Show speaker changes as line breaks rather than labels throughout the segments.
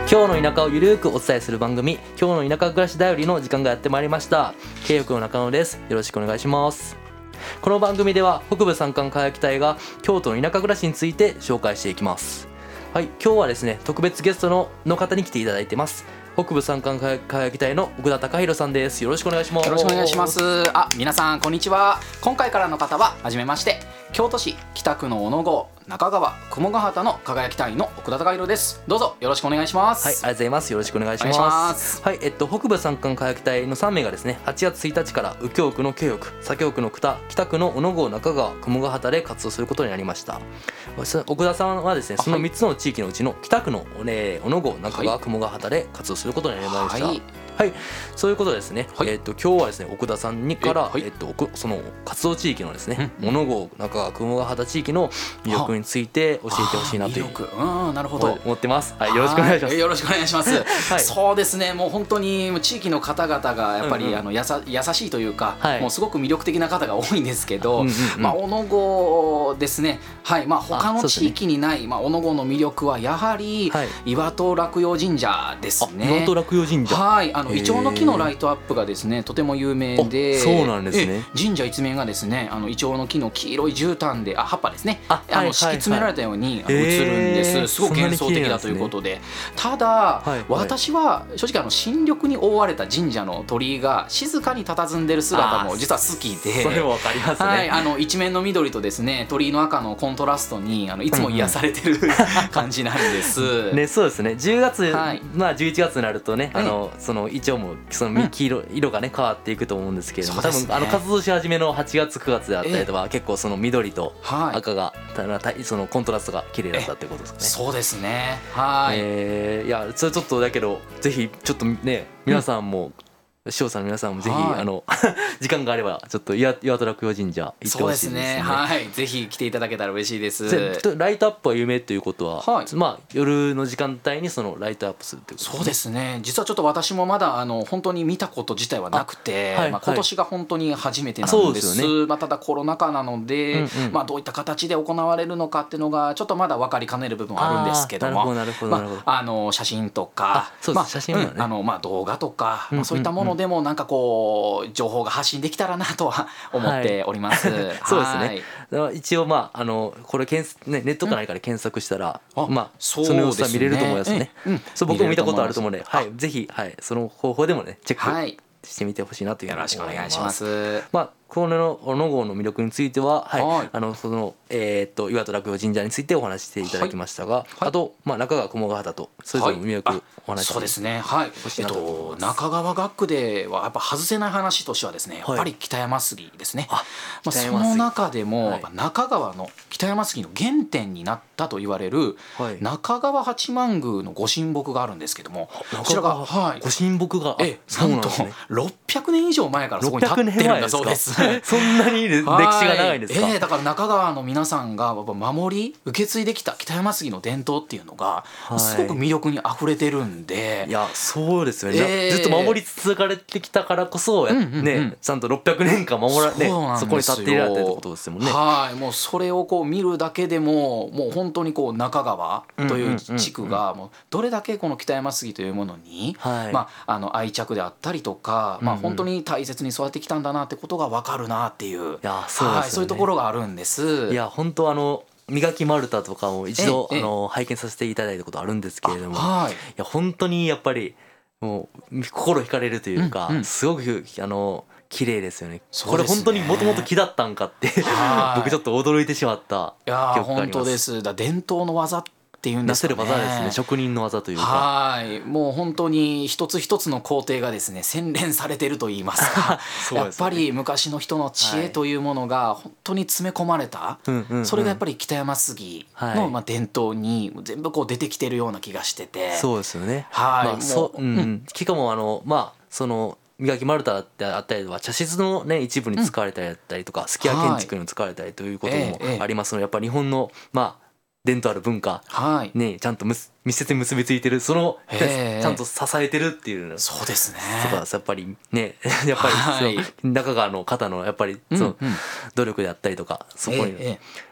今日の田舎をゆるくお伝えする番組、今日の田舎暮らしだよりの時間がやってまいりました。慶翼の中野です。よろしくお願いします。この番組では北部山間輝き隊が京都の田舎暮らしについて紹介していきます。はい、今日はですね、特別ゲストの方に来ていただいてます。北部山間輝き隊の奥田貴弘さんです。よろしくお願いします。
よろしくお願いします。皆さんこんにちは。今回からの方ははじめまして、京都市北区の小野郷中川雲ヶ畑の輝き隊の奥田貴弘です。どうぞよろしくお願いします。
はい、ありがとうございます。よろしくお願いします。はい、北部山間輝き隊の3名がですね、8月1日から右京区の慶翼、左京区の北区の小野郷中川雲ヶ畑で活動することになりました。奥田さんはですね、その3つの地域のうちの北区の小野郷中川雲ヶ畑で活動することになりました。はい、そういうことですね。今日はですね、奥田さんにから、その活動地域のですね、小野郷中川雲ヶ畑地域の魅力について教えてほしいなという
なるほど
思ってます。はい、よろしくお願いします。
よろしくお願いします。はい、そうですね、もう本当に地域の方々がやっぱり、優しいというか、もうすごく魅力的な方が多いんですけど、小野郷ですね。はい、他の地域にない、小野郷の魅力はやはり、岩戸落葉神社ですね。
岩戸落葉神社。
はい、イチョウの木のライトアップがですね、とても有名で、
そうなんですね。
神社一面がですね、イチョウの木の黄色い絨毯で葉っぱですね、敷き詰められたように映るんです。すごく幻想的だということで、ただ、私は正直新緑に覆われた神社の鳥居が静かに佇んでる姿も実は好きで、
それもわかりますね。
一面の緑とですね、鳥居の赤のコントラストにいつも癒されてる感じなんです。
ね、そうですね。10月、11月になるとね、そのイチョウもその色がね変わっていくと思うんですけれども、多分活動し始めの8月9月であったりとか、結構その緑と赤がそのコントラストが綺麗だったってことですかね。
そうですね。はい。
いや、それちょっとだけどぜひちょっとね、皆さんも視聴者の皆さんもぜひ時間があればちょっと岩戸落葉神社行ってほしいですね。
そうですね。はい、ぜひ来ていただけたら嬉しいです。
ライトアップは有名ということは、夜の時間帯にそのライトアップするってことですね。
そうですね。実はちょっと私もまだ本当に見たこと自体はなくて、今年が本当に初めてなんです。ただコロナ禍なので、どういった形で行われるのかっていうのがちょっとまだ分かりかねる部分はあるんですけども、写真とか、
写真は
動画とか、そういったものでもなんかこう情報が発信できたらなとは思っております。
そうですね。一応これネットか何かで検索したらその様子は見れると思いますね。僕も見たことあると思うので、ぜひその方法でもねチェックしてみてほしいなというふうに思います。
よろしくお願いします。
この小野郷の魅力については、その岩戸落葉神社についてお話ししていただきましたが、あと中川雲ヶ畑とそれぞれの魅力お話し
そうですね。はい。中川学区ではやっぱ外せない話としてはですね、やっぱり北山杉ですね。その中でも中川の北山杉の原点になったと言われる中川八幡宮のご神木があるんですけども、こちらが
ご神木が
なんと600年以上前からそこに立ってるんだそうです。
そんなに歴史が長いんですか。
だから中川の皆さんが守り受け継いできた北山杉の伝統っていうのがすごく魅力にあふれてるんで、
いやそうですよね。ずっと守り続かれてきたからこそね、ちゃんと600年間守られそこに立っていられたってことですもんね。
もうそれをこう見るだけでももう本当にこう中川という地区がもうどれだけこの北山杉というものに愛着であったりとか、本当に大切に育ってきたんだなってことが分かるなっていう、そういうところがあるんです。
いや本当磨き丸太とかも一度拝見させていただいたことあるんですけれども、いや本当にやっぱりもう心惹かれるというか、すごく綺麗ですよね。これ本当にもともと木だったんかって僕ちょっと驚いてしまった記憶があります。
本当です。伝統の技っていうんですかね。
なせる技ですね。職人の技というか、
もう本当に一つ一つの工程がですね洗練されてると言いますかやっぱり昔の人の知恵というものが本当に詰め込まれた、それがやっぱり北山杉の伝統に全部こう出てきてるような気がしてて。
そうですよね。しかもその磨き丸太であったりとか茶室の一部に使われたりだったりとか、すき家建築に使われたりということもありますので、やっぱり日本の伝統ある文化ね、ちゃんと密接に結びついてる、そのちゃんと支えてるっていうの、
そうですね。
やっぱりねやっぱりその中川の方のやっぱりその努力であったりとか、そこに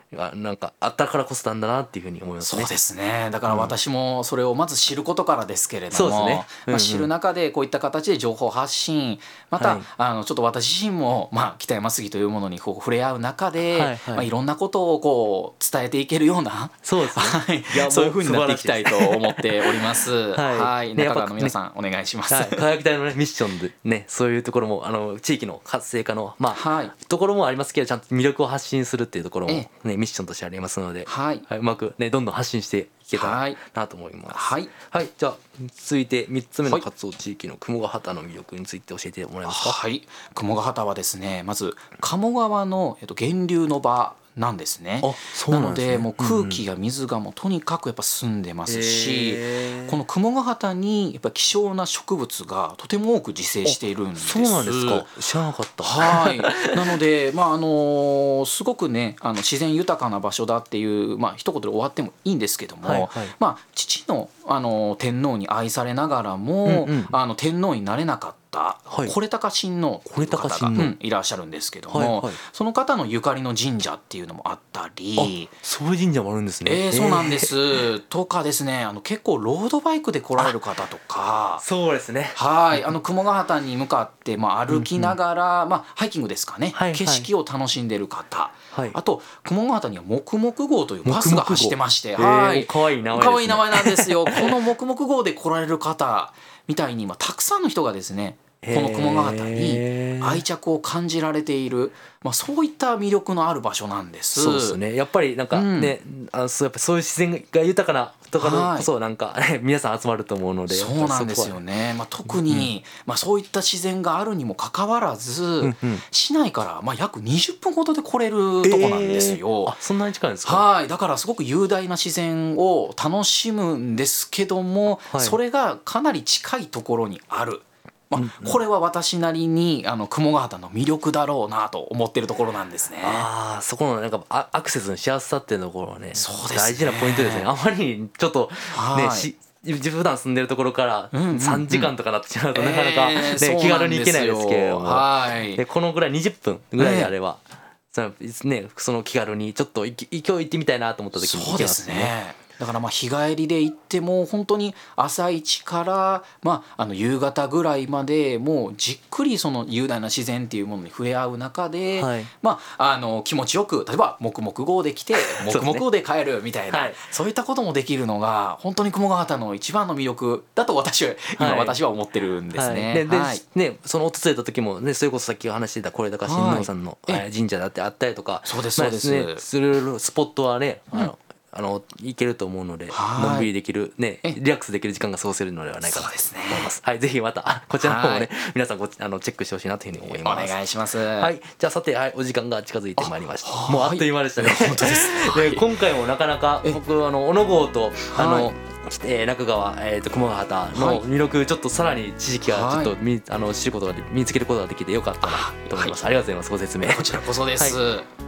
なんかあったからこそなんだなっていうふうに思いますね。
そうですね。だから私もそれをまず知ることからですけれども、知る中でこういった形で情報発信、また、ちょっと私自身も、北山杉というものにこう触れ合う中で、いろんなことをこう伝えていけるような、そうですね。そういうふうになっていきたいと思っております。はい。中川の皆さんお願いします。
輝き隊のねミッションでね、そういうところも地域の活性化のところもありますけど、ちゃんと魅力を発信するっていうところもねミッションとしてありますので、うまくねどんどん発信していけたらなと思います。はい。じゃあ続いて3つ目の活動地域の鴨ヶ畑の魅力について教えてもらえますか。
はい。鴨ヶ畑はですね、まず鴨川の源流の場なんですね。なのでもう空気や水がもうとにかくやっぱ澄んでますし、この鴨ヶ畑にやっぱ希少な植物がとても多く自生しているんです。
そうなんですか。知らなかった。
はい。なのですごくね自然豊かな場所だっていう一言で終わってもいいんですけども、父の天皇に愛されながらも天皇になれなかった是高親王という方がいらっしゃるんですけども、その方のゆかりの神社っていうのもあったり、
そういう神社もあるんですね。
そうなんですとかですね、結構ロードバイクで来られる方とか、
そうですね、
鴨ヶ畑に向かって歩きながらハイキングですかね、景色を楽しんでる方、あと鴨ヶ畑には黙々号というバスが走ってまして、
かわいい名前
なんですよ。この黙々号で来られる方みたいにたくさんの人がですねこの鴨ヶ畑に愛着を感じられている、そういった魅力のある場所なんです。
そうですね。やっぱりなんかね、やっぱそういう自然が豊かなところこそなんか皆さん集まると思うので、
そうなんですよね。特にそういった自然があるにもかかわらず、市内から約20分ほどで来れるとこなんですよ。
そんなに近いんですか。
だからすごく雄大な自然を楽しむんですけども、それがかなり近いところにある。これは私なりに鴨ヶ畑の魅力だろうなと思ってるところなんですね。
そこのなんかアクセスのしやすさっていうところはね、大事なポイントですね。あまりちょっとね普段住んでるところから3時間とかなってしまうとなかなか気軽に行けないですけれども、このぐらい20分ぐらいであればその気軽にちょっと今日行ってみたいなと思った時に行けますね。
だから日帰りで行っても本当に朝一から夕方ぐらいまでもうじっくりその雄大な自然っていうものに触れ合う中で、気持ちよく例えば黙々号で来て黙々号で帰るみたいな、そういったこともできるのが本当に鴨ヶ畑の一番の魅力だと私は思ってるんですね。
その訪れた時もね、それこそさっき話してた是高親王さんの神社だってあったりとか、
そうですそうです、
するスポットはね行けると思うので、のんびりできるね、リラックスできる時間が過ごせるのではないかと思います。ぜひまたこちらの方もね皆さんチェックしてほしいなというふうに思います。
お願いします。
じゃあさてお時間が近づいてまいりました。もうあっという間でしたね。
本当ですね。
今回もなかなか僕小野郷と中川鴨ヶ畑の魅力ちょっとさらに知識がちょっと知ることが見つけることができてよかったなと思います。ありがとうございます。ご説明。
こちらこそです。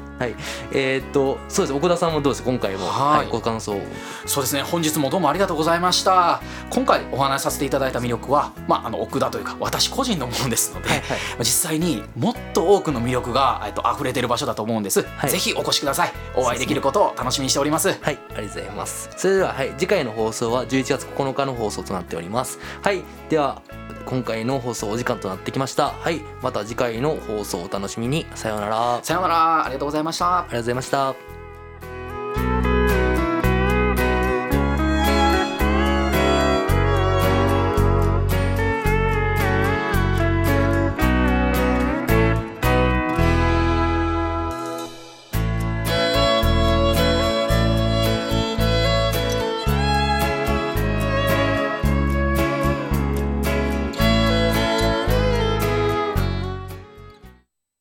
そうです。奥田さんもどうです今回もご感想。
そうですね、本日もどうもありがとうございました。今回お話しさせていただいた魅力は奥田というか私個人のものですので、実際にもっと多くの魅力が溢れている場所だと思うんです。ぜひお越しください。お会いできることを楽しみにしております。
ありがとうございます。それでは次回の放送は11月9日の放送となっております。では今回の放送お時間となってきました。また次回の放送をお楽しみに。さようなら。
さようなら。ありがとうございました。
ありがとうございました。